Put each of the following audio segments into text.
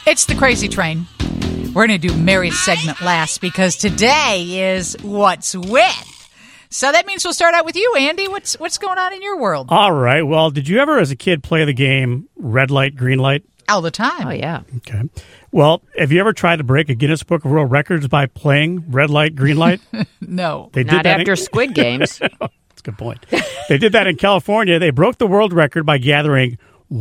It's the Crazy Train. We're going to do Mary's segment last because today is What's With. So that means we'll start out with you, Andy. What's going on in your world? All right. Well, did you ever as a kid play the game red light, green light? All the time. Oh, yeah. Okay. Well, have you ever tried to break a Guinness Book of World Records by playing red light, green light? No. They did Not that after Squid Games. That's a good point. They did that in California. They broke the world record by gathering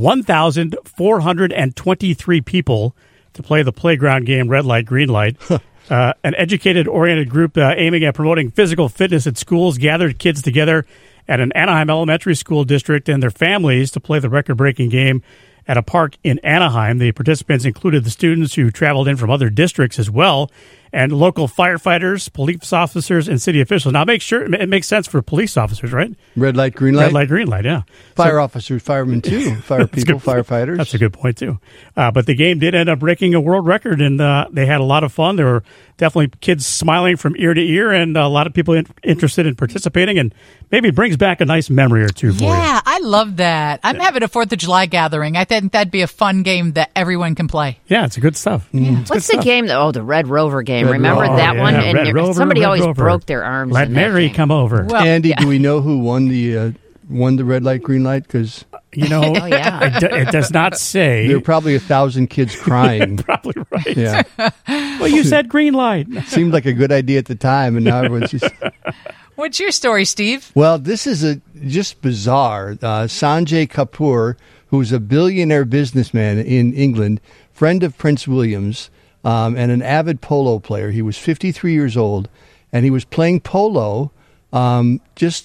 1,423 people to play the playground game red light, green light. An educated-oriented group aiming at promoting physical fitness at schools gathered kids together at an Anaheim elementary school district and their families to play the record-breaking game at a park in Anaheim. The participants included the students who traveled in from other districts as well, and local firefighters, police officers, and city officials. Now, make sure it makes sense for police officers, right? Red light, green light? Red light, green light, yeah. Fire officers, firemen too. Fire people, firefighters. That's a good point, too. But the game did end up breaking a world record, and they had a lot of fun. There were definitely kids smiling from ear to ear, and a lot of people interested in participating, and maybe it brings back a nice memory or two for you. Yeah, I love that. I'm having a 4th of July gathering. I think that'd be a fun game that everyone can play. Yeah, it's good stuff. What's the stuff. game? The Red Rover game. Red Remember Rover. that one? Yeah, And Red Rover, somebody Red always Rover. broke their arms. Let in that Mary game. come over. Well, Andy, do we know who won the red light, green light? Because You know, Oh, yeah. it does not say. there were probably 1,000 kids crying. Probably right. Yeah, Well, you said green light. seemed like a good idea at the time, and now everyone's just. What's your story, Steve? Well, this is just bizarre. Sanjay Kapoor, who's a billionaire businessman in England, friend of Prince William's, and an avid polo player. He was 53 years old, and he was playing polo it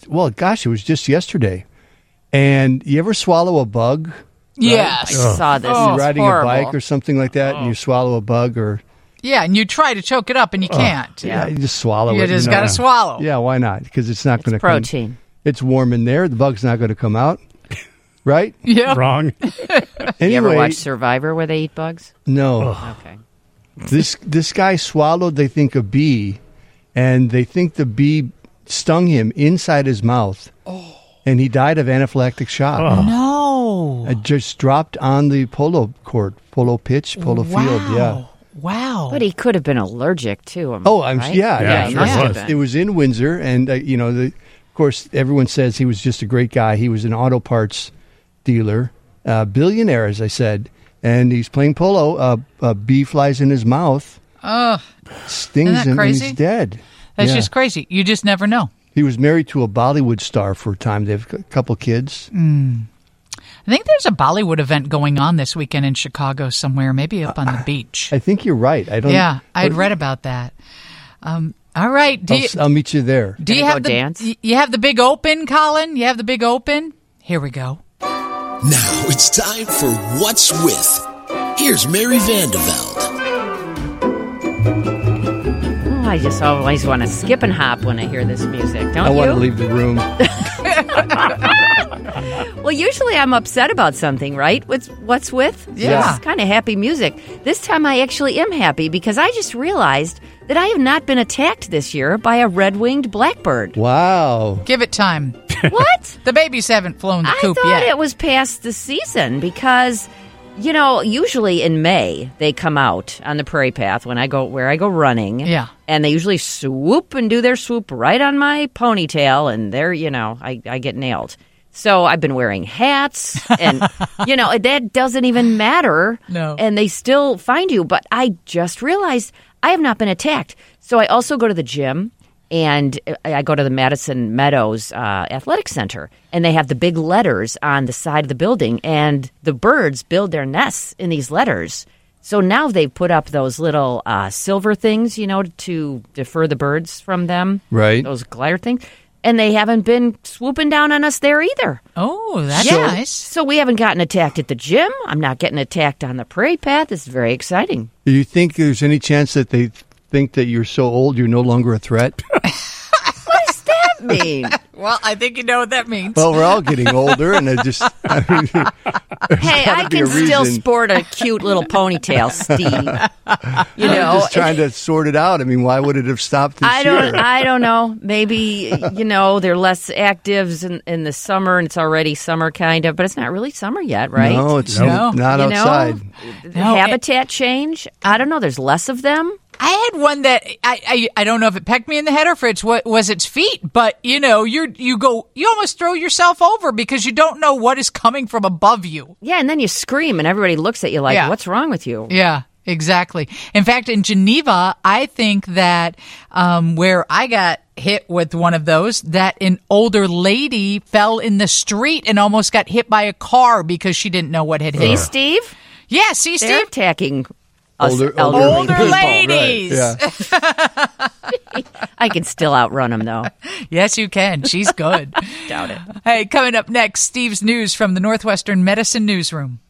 was just yesterday. And you ever swallow a bug? Yes. I saw this. You're It's riding horrible. a bike or something like that, and you swallow a bug, or Yeah, and you try to choke it up, and you can't. you just swallow You it. just know. got to swallow. Yeah, why not? Because it's not going to come. Protein. It's warm in there. The bug's not going to come out, right? Yeah. Wrong. Anyway, You ever watch Survivor where they eat bugs? no. Okay. This guy swallowed, they think, a bee, and they think the bee stung him inside his mouth, and he died of anaphylactic shock. No. It just dropped on the polo court, polo pitch, polo field. Yeah. Wow. But he could have been allergic too. Yeah, Yeah, he sure must was. have been. It was in Windsor, and of course, everyone says he was just a great guy. He was an auto parts dealer, billionaire, as I said, and he's playing polo. A bee flies in his mouth, stings Isn't that him, crazy? and he's dead. That's Yeah. just crazy. You just never know. He was married to a Bollywood star for a time. They have a couple kids. I think there's a Bollywood event going on this weekend in Chicago somewhere, maybe up on the beach. I think you're right. I don't. Yeah, I'd read about that. All right. I'll meet you there. Do you Gonna have go dance? You have the big open, Colin? You have the big open? Here we go. Now it's time for What's With. Here's Mary Vandeveld. Oh, I just always want to skip and hop when I hear this music, don't I you? want to leave the room. Well, usually I'm upset about something, right? What's with? Yeah. It's kind of happy music. This time I actually am happy because I just realized that I have not been attacked this year by a red-winged blackbird. Wow. Give it time. What? The babies haven't flown the I coop thought yet. it was past the season because, usually in May they come out on the prairie path where I go running. Yeah. And they usually swoop and do their swoop right on my ponytail, and there, I get nailed. So I've been wearing hats, and, that doesn't even matter. No. And they still find you. But I just realized I have not been attacked. So I also go to the gym, and I go to the Madison Meadows Athletic Center, and they have the big letters on the side of the building, and the birds build their nests in these letters. So now they've put up those little silver things, to defer the birds from them. Right. Those glider things. And they haven't been swooping down on us there either. Oh, that's Yeah. nice. So we haven't gotten attacked at the gym. I'm not getting attacked on the prairie path. It's very exciting. Do you think there's any chance that they think that you're so old you're no longer a threat? What does that mean? Well, I think you know what that means. Well, we're all getting older, and Hey, I be a can still reason. sport a cute little ponytail, Steve. You know, I'm just trying to sort it out. I mean, why would it have stopped this year? I don't know. Maybe, they're less actives in the summer, and it's already summer kind of, but it's not really summer yet, right? No, it's No. not You know? outside. The habitat change. I don't know. There's less of them. I had one that I don't know if it pecked me in the head or if it's what was its feet, but you almost throw yourself over because you don't know what is coming from above you. Yeah, and then you scream, and everybody looks at you like, Yeah. what's wrong with you? Yeah, exactly. In fact, in Geneva, I think that where I got hit with one of those, that an older lady fell in the street and almost got hit by a car because she didn't know what had hit See, her. Steve? Yeah, see, They're Steve? attacking us Older Older people. ladies. Yeah. I can still outrun them, though. Yes, you can. She's good. Doubt it. Hey, coming up next, Steve's news from the Northwestern Medicine Newsroom.